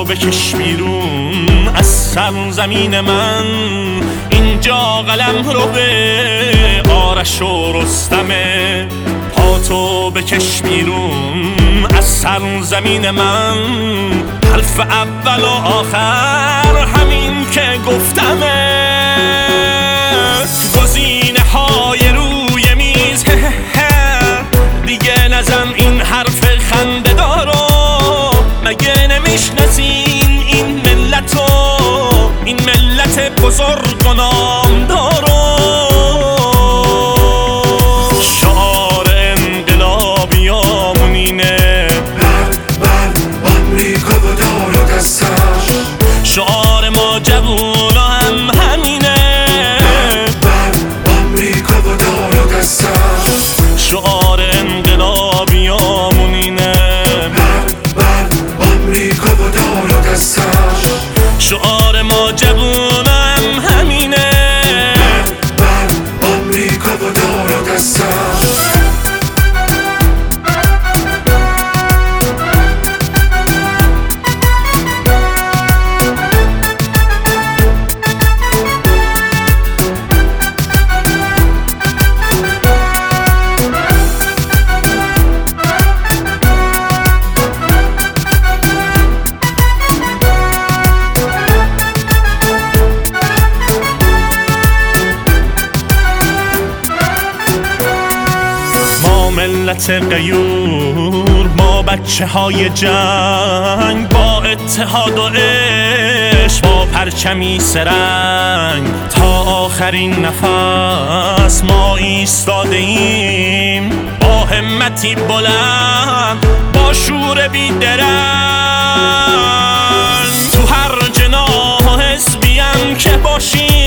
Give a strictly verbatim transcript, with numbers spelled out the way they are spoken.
تو بکش بیرون از سرزمین من. اینجا قلم رو به آرش و رستمه. پا تو بکش بیرون از سرزمین من. حرف اول و آخر همین که گفتمه. گزینه های روی میز دیگه نزن این حرف خنده دارو. مگه نمیشناسین این ملتو، این ملت بزرگ و نامدارو. شعار انقلابیامون اینه، مرد بر آمریکا و دار و دستش. شعار ما جوونا هم همینه، مرد بر آمریکا و دار و دستش. شعار انقلابیامون اینه، مرد بر آمریکا و دار و دستش. شعار ما جوونا هم همینه، مرد بر آمریکا و دار و دستش. ملت غیور، ما بچه های جنگ، با اتحاد و عشق، با پرچمی سرنگ. تا آخرین نفس ما ایستاده ایم، با همتی بلند، با شور بیدرنگ. تو هر جناح حزبیم که باشیم،